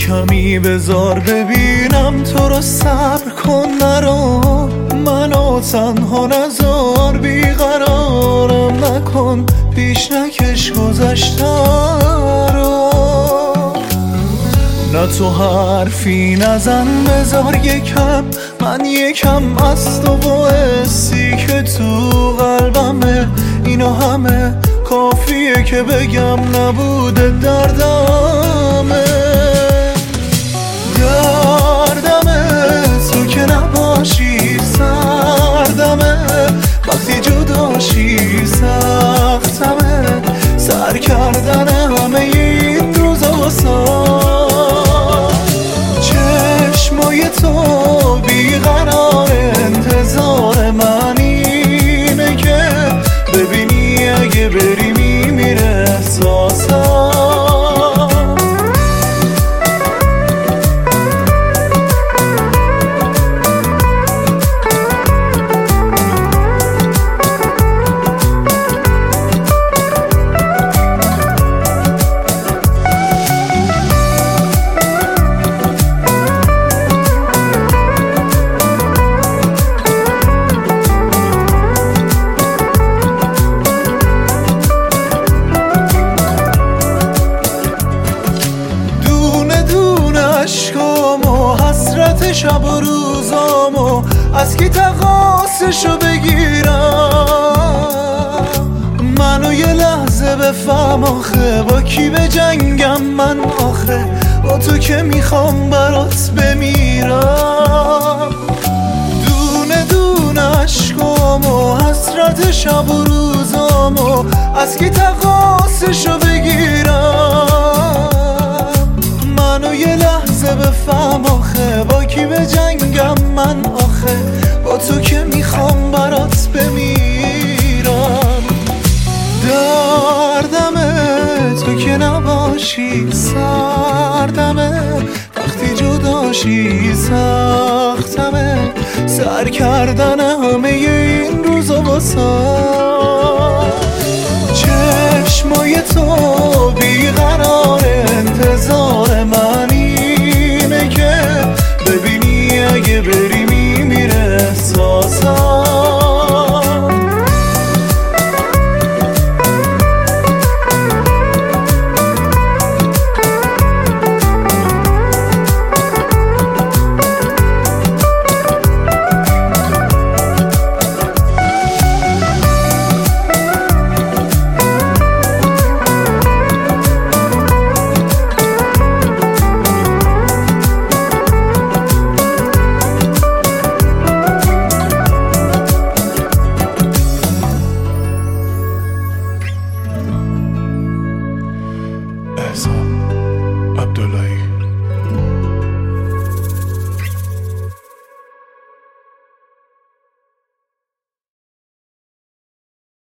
کمی بذار ببینم تو رو، صبر کن نرو، منو تنها نذار، بیقرارم نکن، پیش نکش گذشته رو. نه تو حرفی نزن، بذار یکم، من یکم از تو باعثی که تو قلبمه، اینا همه کافیه که بگم نبوده دردمه. دردمه تو که نباشی، سردمه وقتی جداشی، سختمه سر کردن همه این روزا واسم. چشمای تو بیقرار، انتظار من اینه که ببینی اگه بری میمیره احساسم. شب و روزامو از کی تقاصشو بگیرم، منو یه لحظه بفهم آخه، با کی به جنگم من آخه، با تو که میخوام برات بمیرم. دونه دونه عشقامو حسرت شب و روزامو از کی تقاصشو بگیرم، منو یه لحظه بفهم آخه، با کی به جنگم من آخه، با تو که میخوام برات بمیرم. دردمه تو که نباشی، سردمه وقتی جداشی، سختمه سر کردن همه این روزا واسم. چشمای تو